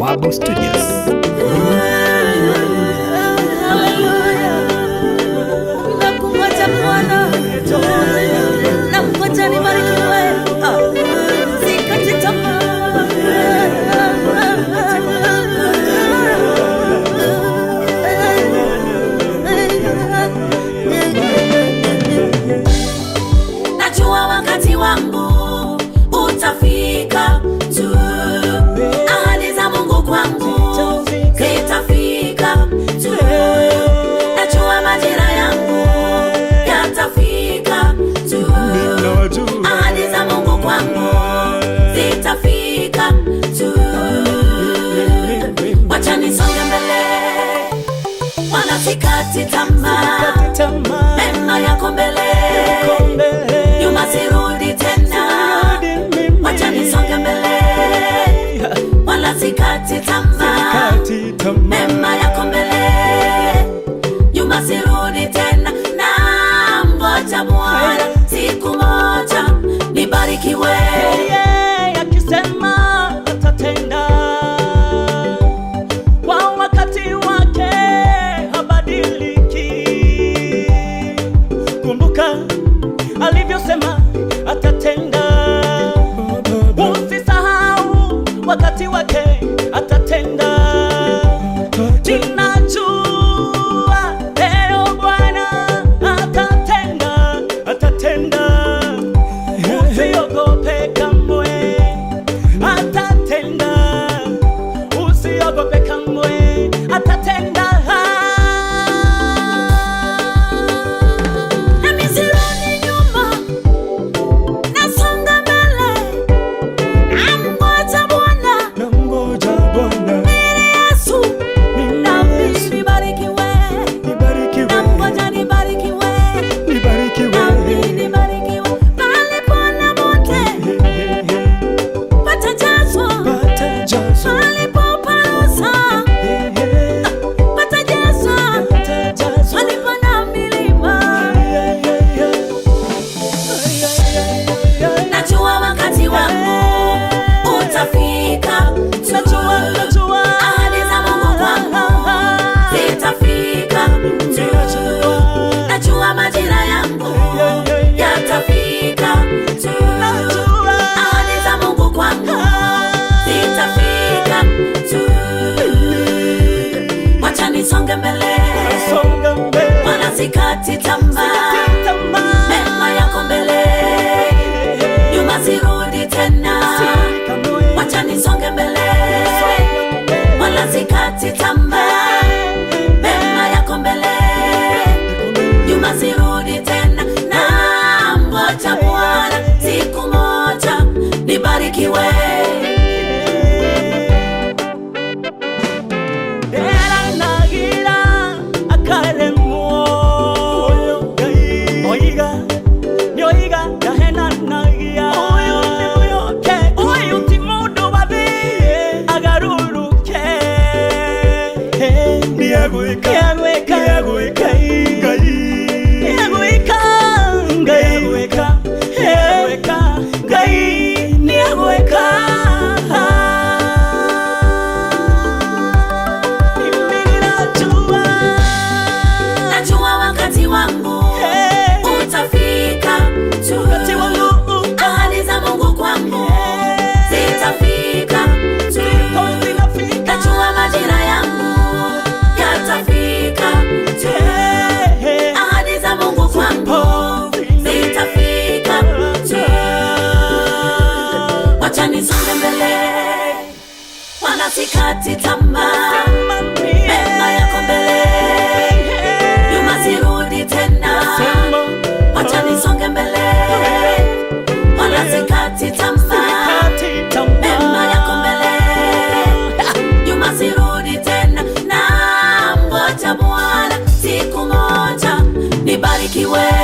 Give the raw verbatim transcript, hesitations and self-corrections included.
Bawabu Studios. Najua wakati wangu utafika tu, ahadi za Mungu kwangu zitafika tu. Najua majira yangu yatafika tu, ahadi za Mungu kwangu zitafika tu. Wacha nisonge mbele, wala sikati tamaa, mema yako mbele, nyuma sirudi tena. Wacha nisonge mbele, wala sikati tamaa, mema yako mbele, nyuma sirudi tena. Na ngoja Bwana siku moja nibarikiwe. Yeye akisema atatenda kwa wakati wake, habadiliki. Kumbuka alivyosema atatenda, usisahau wakati wake atatenda. Ninajua leo Bwana atatenda, atatenda. Usiogope kamwe, atatenda. Usiogope kamwe, atatenda. Nami sirudi nyuma, nasonga mbele. Namngoja Bwana, Namngoja Bwana, mbele Yesu, nami nibarikiwe. Namngoja nibarikiwe, nami nibarikiwe. Palipo na moto patajazwa, palipo parusa patajazwa, palipo na milima. Najua wakati wangu utafika tu, ahadi za Mungu kwangu zitafika tu. Najua majira yangu yatafika tu, ahadi za Mungu kwangu zitafika tu. Wacha nisonge mbele, songa mbele, wala sikati tamaa, mema yako mbele, nyuma sirudi tena. Wacha nisonge mbele, wala sikati tamaa, mema yako mbele, nyuma sirudi tena. Na ngoja Bwana siku moja nibarikiwe. era nagira akaremo. Oiga, nyoiga gahena nagia. Uyu ti mundu babi agaruruke. Niagwika, niagwika, niagwika, niagwika, niagwika, niagwika, niagwika. Najua wakati wangu utafika tu, ahadi za Mungu kwangu zitafika tu. Najua majira yangu yatafika tu, ahadi za Mungu kwangu zitafika tu. Wacha nisonge mbele, wala sikati tamaa, mema yako mbele, nyuma sirudi tena. Wacha nisonge mbele, wala sikati tamaa, mema yako mbele, nyuma sirudi tena. Na ngoja Bwana siku moja nibarikiwe.